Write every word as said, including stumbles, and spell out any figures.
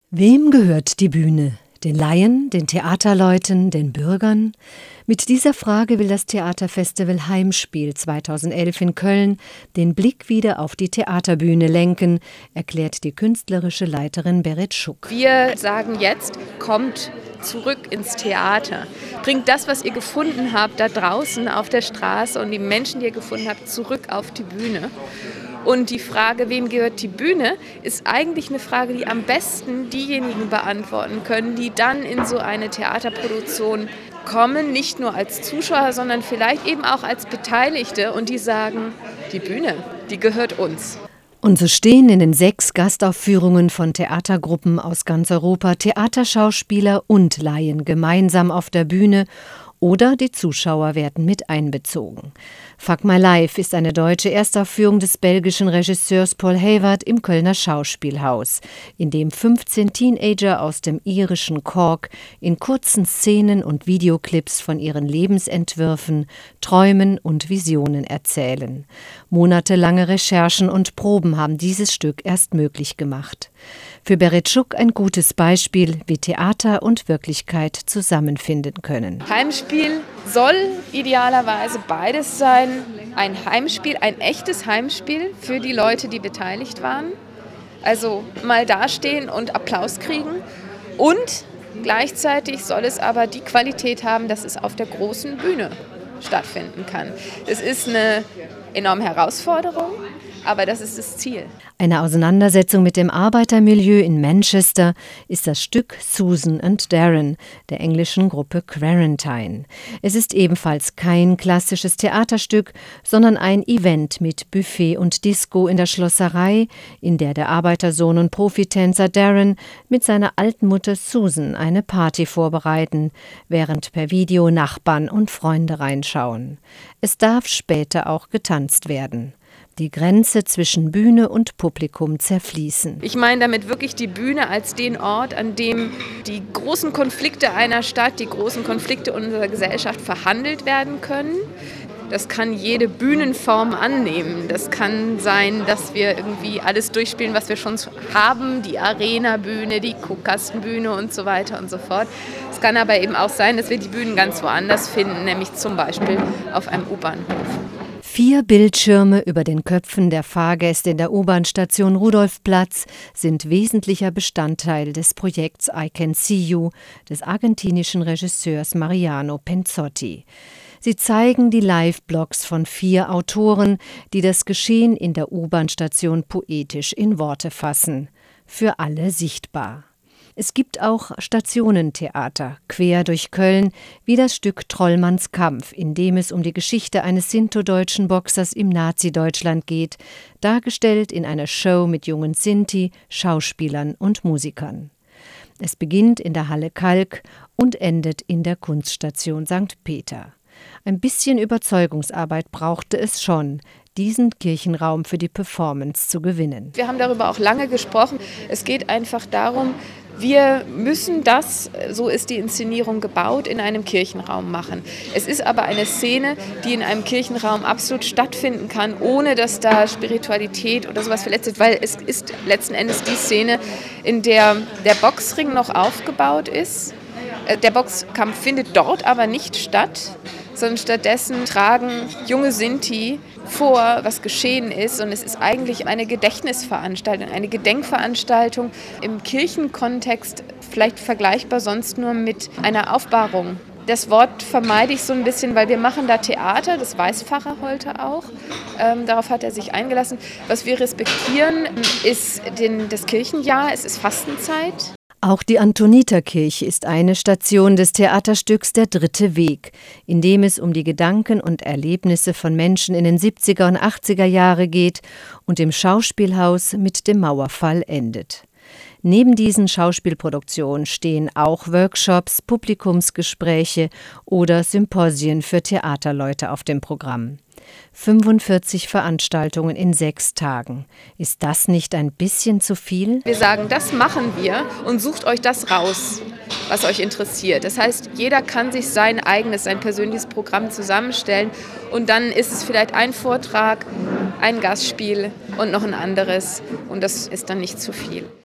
Wem gehört die Bühne? Den Laien, den Theaterleuten, den Bürgern? Mit dieser Frage will das Theaterfestival Heimspiel zweitausendelf in Köln den Blick wieder auf die Theaterbühne lenken, erklärt die künstlerische Leiterin Berit Schuck. Wir sagen jetzt, kommt zurück ins Theater. Bringt das, was ihr gefunden habt, da draußen auf der Straße und die Menschen, die ihr gefunden habt, zurück auf die Bühne. Und die Frage, wem gehört die Bühne, ist eigentlich eine Frage, die am besten diejenigen beantworten können, die dann in so eine Theaterproduktion kommen, nicht nur als Zuschauer, sondern vielleicht eben auch als Beteiligte und die sagen, die Bühne, die gehört uns. Und so stehen in den sechs Gastaufführungen von Theatergruppen aus ganz Europa Theaterschauspieler und Laien gemeinsam auf der Bühne oder die Zuschauer werden mit einbezogen. Fuck My Life ist eine deutsche Erstaufführung des belgischen Regisseurs Paul Hayward im Kölner Schauspielhaus, in dem fünfzehn Teenager aus dem irischen Cork in kurzen Szenen und Videoclips von ihren Lebensentwürfen, Träumen und Visionen erzählen. Monatelange Recherchen und Proben haben dieses Stück erst möglich gemacht. Für Berit Schuck ein gutes Beispiel, wie Theater und Wirklichkeit zusammenfinden können. Heimspiel soll idealerweise beides sein. Ein Heimspiel, ein echtes Heimspiel für die Leute, die beteiligt waren. Also mal dastehen und Applaus kriegen. Und gleichzeitig soll es aber die Qualität haben, dass es auf der großen Bühne stattfinden kann. Es ist eine enorme Herausforderung, aber das ist das Ziel. Eine Auseinandersetzung mit dem Arbeitermilieu in Manchester ist das Stück Susan and Darren der englischen Gruppe Quarantine. Es ist ebenfalls kein klassisches Theaterstück, sondern ein Event mit Buffet und Disco in der Schlosserei, in der der Arbeitersohn und Profitänzer Darren mit seiner alten Mutter Susan eine Party vorbereiten, während per Video Nachbarn und Freunde reinschauen. Es darf später auch getanzt werden. Die Grenze zwischen Bühne und Publikum zerfließen. Ich meine damit wirklich die Bühne als den Ort, an dem die großen Konflikte einer Stadt, die großen Konflikte unserer Gesellschaft verhandelt werden können. Das kann jede Bühnenform annehmen. Das kann sein, dass wir irgendwie alles durchspielen, was wir schon haben, die Arena-Bühne, die Guckkastenbühne und so weiter und so fort. Es kann aber eben auch sein, dass wir die Bühnen ganz woanders finden, nämlich zum Beispiel auf einem U-Bahnhof. Vier Bildschirme über den Köpfen der Fahrgäste in der U-Bahn-Station Rudolfplatz sind wesentlicher Bestandteil des Projekts I Can See You des argentinischen Regisseurs Mariano Penzotti. Sie zeigen die Live-Blogs von vier Autoren, die das Geschehen in der U-Bahn-Station poetisch in Worte fassen. Für alle sichtbar. Es gibt auch Stationentheater, quer durch Köln, wie das Stück Trollmanns Kampf, in dem es um die Geschichte eines sintodeutschen Boxers im Nazi-Deutschland geht, dargestellt in einer Show mit jungen Sinti, Schauspielern und Musikern. Es beginnt in der Halle Kalk und endet in der Kunststation Sankt Peter. Ein bisschen Überzeugungsarbeit brauchte es schon, diesen Kirchenraum für die Performance zu gewinnen. Wir haben darüber auch lange gesprochen. Es geht einfach darum, wir müssen das, so ist die Inszenierung gebaut, in einem Kirchenraum machen. Es ist aber eine Szene, die in einem Kirchenraum absolut stattfinden kann, ohne dass da Spiritualität oder sowas verletzt wird, weil es ist letzten Endes die Szene, in der der Boxring noch aufgebaut ist. Der Boxkampf findet dort aber nicht statt, sondern stattdessen tragen junge Sinti vor, was geschehen ist. Und es ist eigentlich eine Gedächtnisveranstaltung, eine Gedenkveranstaltung im Kirchenkontext, vielleicht vergleichbar sonst nur mit einer Aufbahrung. Das Wort vermeide ich so ein bisschen, weil wir machen da Theater, das weiß Pfarrer Holte auch. Ähm, darauf hat er sich eingelassen. Was wir respektieren, ist den, das Kirchenjahr, es ist Fastenzeit. Auch die Antoniterkirche ist eine Station des Theaterstücks Der dritte Weg, in dem es um die Gedanken und Erlebnisse von Menschen in den siebziger und achtziger Jahre geht und im Schauspielhaus mit dem Mauerfall endet. Neben diesen Schauspielproduktionen stehen auch Workshops, Publikumsgespräche oder Symposien für Theaterleute auf dem Programm. fünfundvierzig Veranstaltungen in sechs Tagen. Ist das nicht ein bisschen zu viel? Wir sagen, das machen wir und sucht euch das raus, was euch interessiert. Das heißt, jeder kann sich sein eigenes, sein persönliches Programm zusammenstellen und dann ist es vielleicht ein Vortrag, ein Gastspiel und noch ein anderes und das ist dann nicht zu viel.